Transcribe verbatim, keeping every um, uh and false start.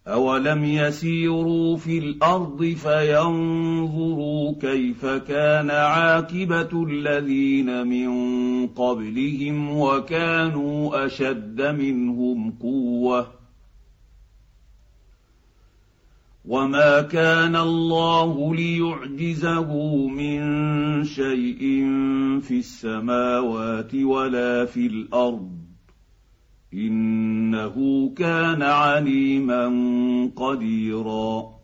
أولم يسيروا في الأرض فينظروا كيف كان عاقبة الذين من قبلهم وكانوا أشد منهم قوة وما كان الله ليعجزه من شيء في السماوات ولا في الأرض إنه كان عليما قديرا